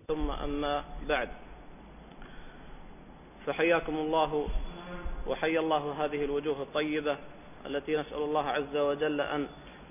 ثم أما بعد، فحياكم الله وحيا الله هذه الوجوه الطيبة التي نسأل الله عز وجل أن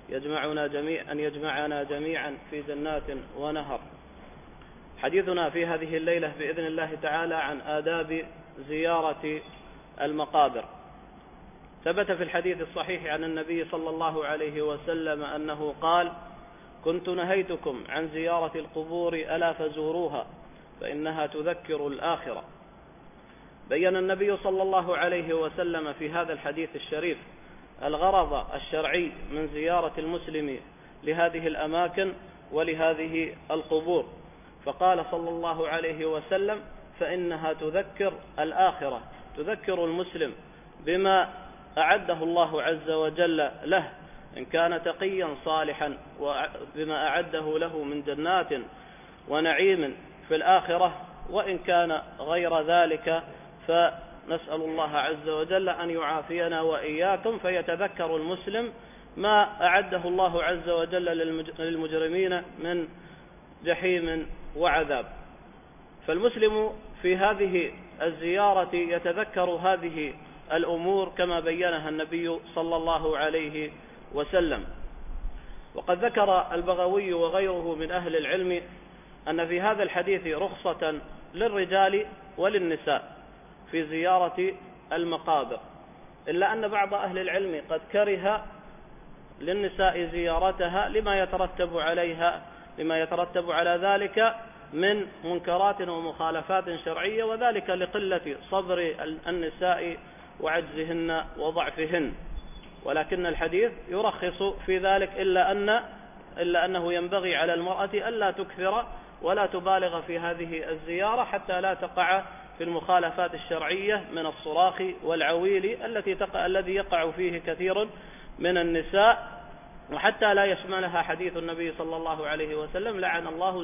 يجمعنا جميعا في جنات ونهر. حديثنا في هذه الليلة بإذن الله تعالى عن آداب زيارة المقابر. ثبت في الحديث الصحيح عن النبي صلى الله عليه وسلم أنه قال: كنت نهيتكم عن زيارة القبور ألا فزوروها فإنها تذكر الآخرة. بيّن النبي صلى الله عليه وسلم في هذا الحديث الشريف الغرض الشرعي من زيارة المسلم لهذه الأماكن ولهذه القبور، فقال صلى الله عليه وسلم: فإنها تذكر الآخرة، تذكر المسلم بما أعده الله عز وجل له إن كان تقيا صالحا، وبما أعده له من جنات ونعيم في الآخرة، وإن كان غير ذلك فنسأل الله عز وجل أن يعافينا وإياكم، فيتذكر المسلم ما أعده الله عز وجل للمجرمين من جحيم وعذاب. فالمسلم في هذه الزيارة يتذكر هذه الأمور كما بيّنها النبي صلى الله عليه وسلم. وقد ذكر البغوي وغيره من أهل العلم أن في هذا الحديث رخصة للرجال وللنساء في زيارة المقابر، إلا أن بعض أهل العلم قد كره للنساء زيارتها لما يترتب على ذلك من منكرات ومخالفات شرعية، وذلك لقلة صبر النساء وعجزهن وضعفهن. ولكن الحديث يرخص في ذلك، إلا أنه ينبغي على المرأة ألا تكثر ولا تبالغ في هذه الزيارة حتى لا تقع في المخالفات الشرعية من الصراخ والعويل الذي يقع فيه كثير من النساء، وحتى لا يشملها حديث النبي صلى الله عليه وسلم: لعن الله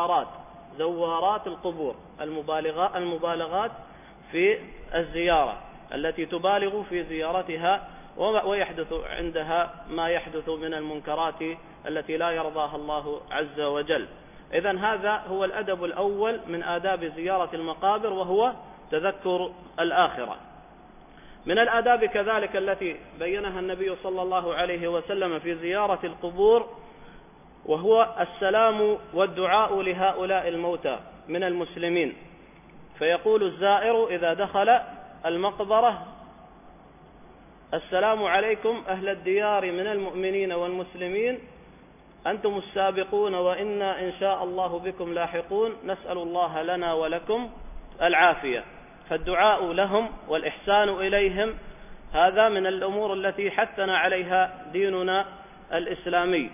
زوارات القبور، المبالغات في الزيارة التي تبالغ في زيارتها ويحدث عندها ما يحدث من المنكرات التي لا يرضاها الله عز وجل. إذن هذا هو الأدب الأول من آداب زيارة المقابر، وهو تذكر الآخرة. من الآداب كذلك التي بيّنها النبي صلى الله عليه وسلم في زيارة القبور وهو السلام والدعاء لهؤلاء الموتى من المسلمين. فيقول الزائر إذا دخل المقبرة: السلام عليكم أهل الديار من المؤمنين والمسلمين، أنتم السابقون وإنا إن شاء الله بكم لاحقون، نسأل الله لنا ولكم العافية. فالدعاء لهم والإحسان إليهم هذا من الأمور التي حثنا عليها ديننا الإسلامي.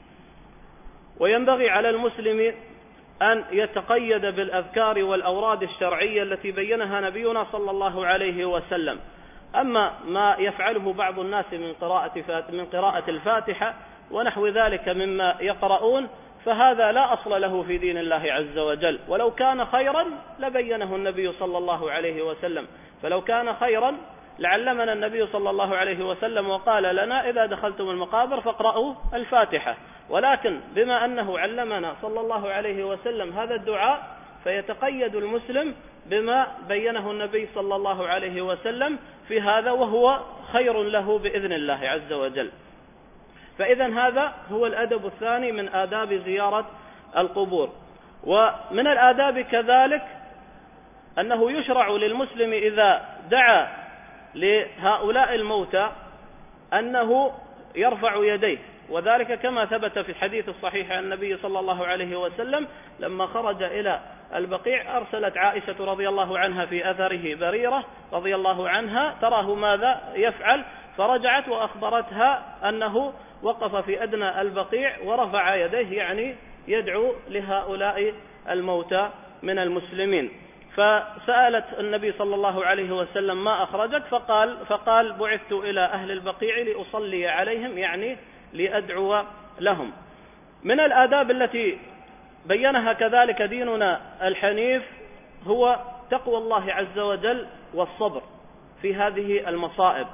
وينبغي على المسلم أن يتقيد بالأذكار والأوراد الشرعية التي بيّنها نبينا صلى الله عليه وسلم. أما ما يفعله بعض الناس من قراءة الفاتحة ونحو ذلك مما يقرؤون، فهذا لا أصل له في دين الله عز وجل، ولو كان خيرا لبينه النبي صلى الله عليه وسلم. فلو كان خيرا لعلمنا النبي صلى الله عليه وسلم وقال لنا: إذا دخلتم المقابر فاقرأوا الفاتحة. ولكن بما أنه علمنا صلى الله عليه وسلم هذا الدعاء، فيتقيد المسلم بما بينه النبي صلى الله عليه وسلم في هذا، وهو خير له بإذن الله عز وجل. فإذن هذا هو الأدب الثاني من آداب زيارة القبور. ومن الآداب كذلك أنه يشرع للمسلم إذا دعا لهؤلاء الموتى أنه يرفع يديه، وذلك كما ثبت في الحديث الصحيح عن النبي صلى الله عليه وسلم لما خرج إلى البقيع أرسلت عائشة رضي الله عنها في أثره بريرة رضي الله عنها تراه ماذا يفعل، فرجعت وأخبرتها أنه وقف في أدنى البقيع ورفع يديه، يعني يدعو لهؤلاء الموتى من المسلمين. فسألت النبي صلى الله عليه وسلم: ما أخرجك؟ فقال: بعثت إلى أهل البقيع لأصلي عليهم، يعني لأدعو لهم. من الآداب التي بيّنها كذلك ديننا الحنيف هو تقوى الله عز وجل والصبر في هذه المصائب.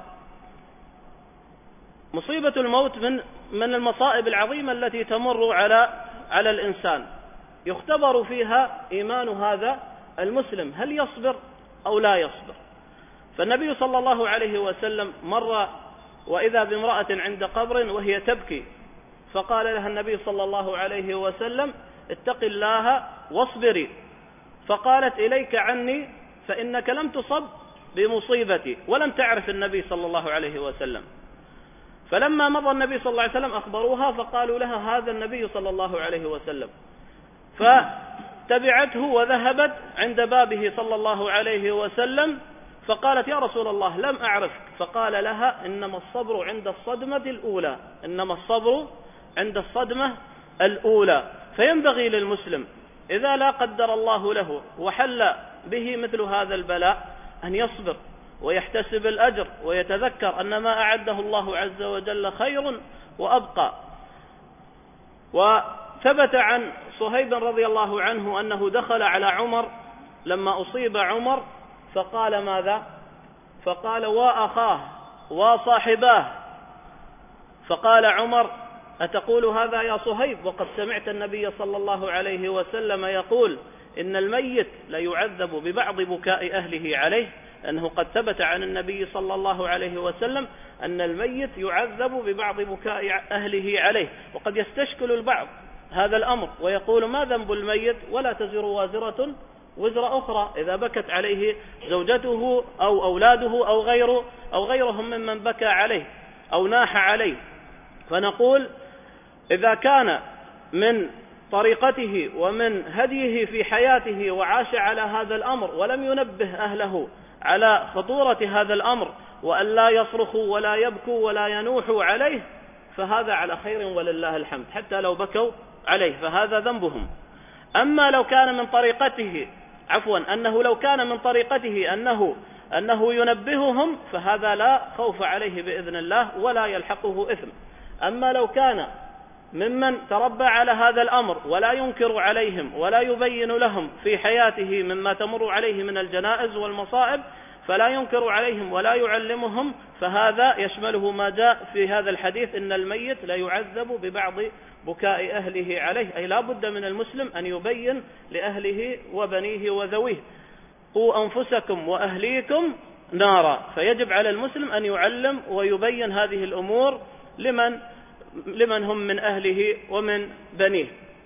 مصيبة الموت من المصائب العظيمة التي تمر على الإنسان، يختبر فيها إيمان هذا المسلم، هل يصبر أو لا يصبر. فالنبي صلى الله عليه وسلم مر وإذا بامرأة عند قبر وهي تبكي، فقال لها النبي صلى الله عليه وسلم: اتق الله واصبري. فقالت: إليك عني فإنك لم تصب بمصيبتي، ولم تعرف النبي صلى الله عليه وسلم. فلما مضى النبي صلى الله عليه وسلم أخبروها فقالوا لها: هذا النبي صلى الله عليه وسلم. فتبعته وذهبت عند بابه صلى الله عليه وسلم، فقالت: يا رسول الله لم أعرفك. فقال لها: إنما الصبر عند الصدمة الأولى، إنما الصبر عند الصدمة الأولى. فينبغي للمسلم إذا لا قدر الله له وحل به مثل هذا البلاء أن يصبر ويحتسب الأجر ويتذكر أن ما أعده الله عز وجل خير وأبقى. وثبت عن صهيب رضي الله عنه أنه دخل على عمر لما أصيب عمر فقال: ماذا؟ فقال: وأخاه وصاحباه. فقال عمر: أتقول هذا يا صهيب وقد سمعت النبي صلى الله عليه وسلم يقول إن الميت ليعذب ببعض بكاء أهله عليه؟ أنه قد ثبت عن النبي صلى الله عليه وسلم أن الميت يعذب ببعض بكاء أهله عليه. وقد يستشكل البعض هذا الأمر ويقول: ما ذنب الميت؟ ولا تزر وازرة وزر أخرى. إذا بكت عليه زوجته أو أولاده أو غيرهم ممن بكى عليه أو ناح عليه، فنقول: إذا كان من طريقته ومن هديه في حياته وعاش على هذا الأمر ولم ينبه أهله على خطورة هذا الأمر وأن لا يصرخوا ولا يبكوا ولا ينوحوا عليه، فهذا على خير ولله الحمد، حتى لو بكوا عليه فهذا ذنبهم. أما لو كان من طريقته لو كان من طريقته أنه ينبههم، فهذا لا خوف عليه بإذن الله ولا يلحقه إثم. أما لو كان ممن تربى على هذا الأمر ولا ينكر عليهم ولا يبين لهم في حياته مما تمر عليه من الجنائز والمصائب، فلا ينكر عليهم ولا يعلمهم، فهذا يشمله ما جاء في هذا الحديث: إن الميت لا يعذب ببعض بكاء أهله عليه. أي لا بد من المسلم أن يبين لأهله وبنيه وذويه: قوا أنفسكم وأهليكم نارا. فيجب على المسلم أن يعلم ويبين هذه الأمور لمن هم من أهله ومن بنيه.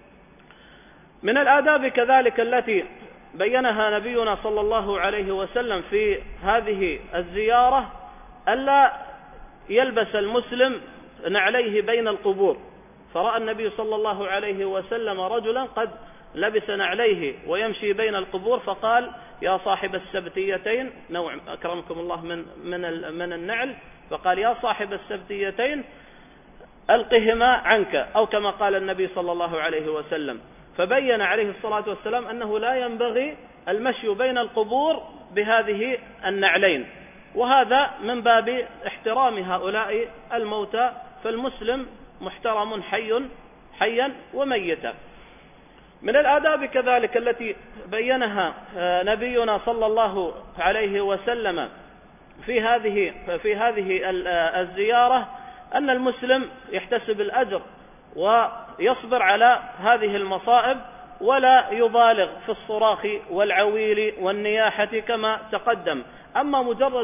من الآداب كذلك التي بينها نبينا صلى الله عليه وسلم في هذه الزيارة ألا يلبس المسلم نعليه بين القبور. فرأى النبي صلى الله عليه وسلم رجلا قد لبس نعليه ويمشي بين القبور، فقال: يا صاحب السبتيتين، نوع أكرمكم الله من النعل، فقال: يا صاحب السبتيتين ألقهما عنك، أو كما قال النبي صلى الله عليه وسلم. فبين عليه الصلاة والسلام أنه لا ينبغي المشي بين القبور بهذه النعلين، وهذا من باب احترام هؤلاء الموتى، فالمسلم محترم حيا وميتا. من الآداب كذلك التي بينها نبينا صلى الله عليه وسلم في هذه الزيارة أن المسلم يحتسب الأجر ويصبر على هذه المصائب ولا يبالغ في الصراخ والعويل والنياحة كما تقدم. أما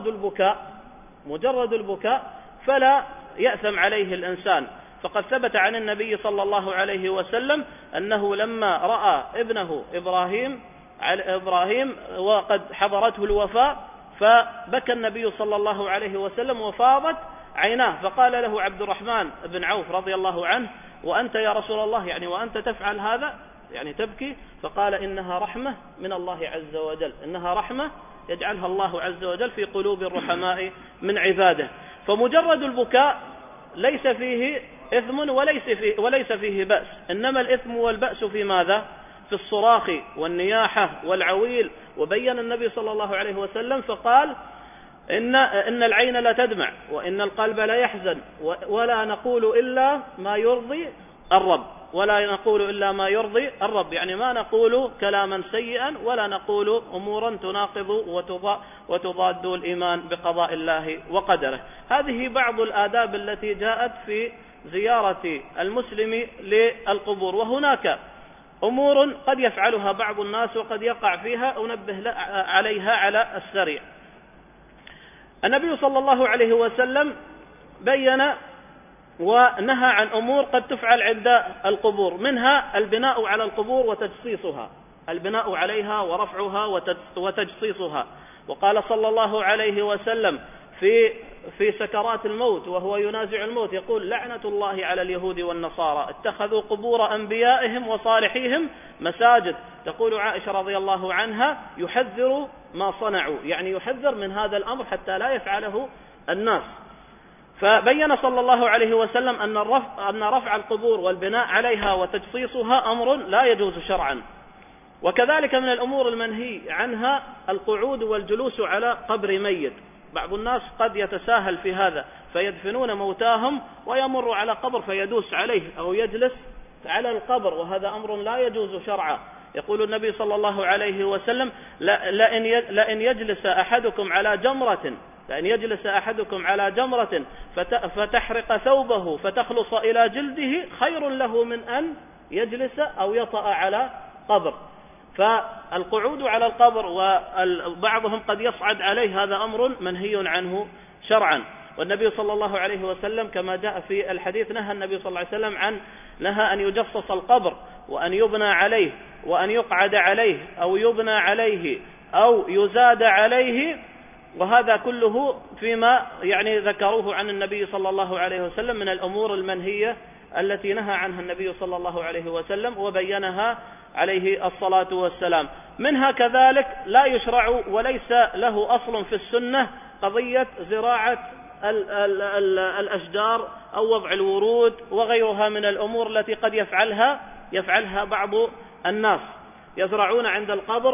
مجرد البكاء فلا يأثم عليه الإنسان، فقد ثبت عن النبي صلى الله عليه وسلم أنه لما رأى ابنه إبراهيم وقد حضرته الوفاة فبكى النبي صلى الله عليه وسلم وفاضت عيناه، فقال له عبد الرحمن بن عوف رضي الله عنه: وأنت يا رسول الله، يعني وأنت تفعل هذا، يعني تبكي؟ فقال: إنها رحمة من الله عز وجل، إنها رحمة يجعلها الله عز وجل في قلوب الرحماء من عباده. فمجرد البكاء ليس فيه إثم وليس فيه بأس، إنما الإثم والبأس في ماذا؟ في الصراخ والنياحة والعويل. وبين النبي صلى الله عليه وسلم فقال: إن العين لا تدمع وإن القلب لا يحزن ولا نقول إلا ما يرضي الرب، يعني ما نقول كلاما سيئا ولا نقول أمورا تناقض وتضاد الإيمان بقضاء الله وقدره. هذه بعض الآداب التي جاءت في زيارة المسلم للقبور. وهناك أمور قد يفعلها بعض الناس وقد يقع فيها، أنبه عليها على السريع. النبي صلى الله عليه وسلم بين ونهى عن أمور قد تفعل عند القبور، منها البناء على القبور وتجصيصها، البناء عليها ورفعها وتجصيصها. وقال صلى الله عليه وسلم في سكرات الموت وهو ينازع الموت يقول: لعنة الله على اليهود والنصارى اتخذوا قبور أنبيائهم وصالحيهم مساجد. تقول عائشة رضي الله عنها: يحذر ما صنعوا، يعني يحذر من هذا الأمر حتى لا يفعله الناس. فبين صلى الله عليه وسلم أن رفع القبور والبناء عليها وتجصيصها أمر لا يجوز شرعا. وكذلك من الأمور المنهي عنها القعود والجلوس على قبر ميت. بعض الناس قد يتساهل في هذا فيدفنون موتاهم ويمر على قبر فيدوس عليه أو يجلس على القبر، وهذا أمر لا يجوز شرعا. يقول النبي صلى الله عليه وسلم: لئن يجلس أحدكم على جمرة فتحرق ثوبه فتخلص إلى جلده خير له من أن يجلس أو يطأ على قبر. فالقعود على القبر وبعضهم قد يصعد عليه هذا أمر منهي عنه شرعا. والنبي صلى الله عليه وسلم كما جاء في الحديث نهى النبي صلى الله عليه وسلم نهى أن يجصص القبر وأن يبنى عليه وأن يقعد عليه أو يبنى عليه أو يزاد عليه، وهذا كله فيما ذكروه عن النبي صلى الله عليه وسلم من الأمور المنهية التي نهى عنها النبي صلى الله عليه وسلم وبينها عليه الصلاة والسلام. منها كذلك لا يشرع وليس له أصل في السنة قضية زراعة الأشجار أو وضع الورود وغيرها من الأمور التي قد يفعلها بعض الناس، يزرعون عند القبر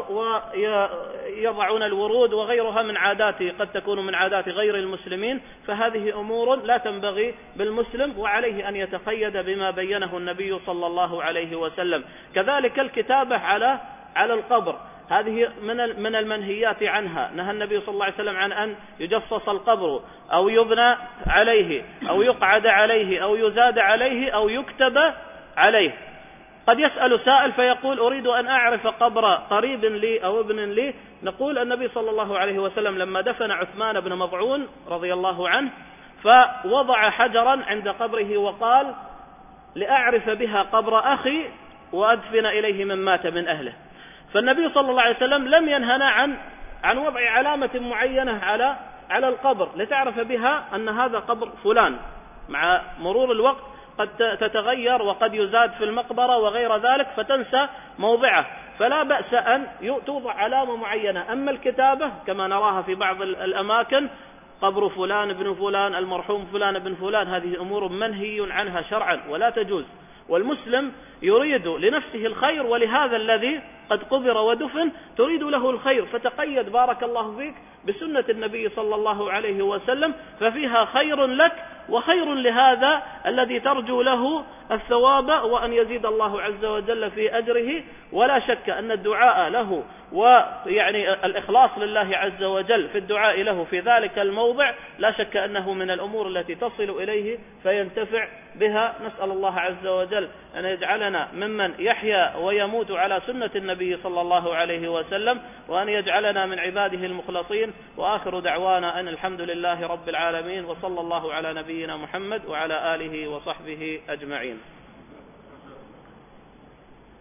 ويضعون الورود وغيرها من عادات قد تكون من عادات غير المسلمين. فهذه أمور لا تنبغي بالمسلم، وعليه أن يتقيد بما بينه النبي صلى الله عليه وسلم. كذلك الكتابة على القبر، هذه من المنهيات عنها. نهى النبي صلى الله عليه وسلم عن أن يجصص القبر أو يبنى عليه أو يقعد عليه أو يزاد عليه أو يكتب عليه. قد يسأل سائل فيقول: أريد أن أعرف قبر قريب لي أو ابن لي. نقول: النبي صلى الله عليه وسلم لما دفن عثمان بن مظعون رضي الله عنه فوضع حجرا عند قبره وقال: لأعرف بها قبر أخي وأدفن إليه من مات من أهله. فالنبي صلى الله عليه وسلم لم ينهنا عن وضع علامة معينة على القبر لتعرف بها أن هذا قبر فلان. مع مرور الوقت قد تتغير وقد يزاد في المقبرة وغير ذلك فتنسى موضعه، فلا بأس أن توضع علامة معينة. أما الكتابة كما نراها في بعض الأماكن: قبر فلان ابن فلان المرحوم فلان ابن فلان، هذه أمور منهي عنها شرعا ولا تجوز. والمسلم يريد لنفسه الخير، ولهذا الذي قد قبر ودفن تريد له الخير، فتقيد بارك الله فيك بسنة النبي صلى الله عليه وسلم، ففيها خير لك وخير لهذا الذي ترجو له الثواب وأن يزيد الله عز وجل في أجره. ولا شك أن الدعاء له الإخلاص لله عز وجل في الدعاء له في ذلك الموضع لا شك أنه من الأمور التي تصل إليه فينتفع بها. نسأل الله عز وجل أن يجعلنا ممن يحيا ويموت على سنة النبي صلى الله عليه وسلم، وأن يجعلنا من عباده المخلصين. وآخر دعوانا أن الحمد لله رب العالمين، وصلى الله على نبينا محمد وعلى آله وصحبه أجمعين.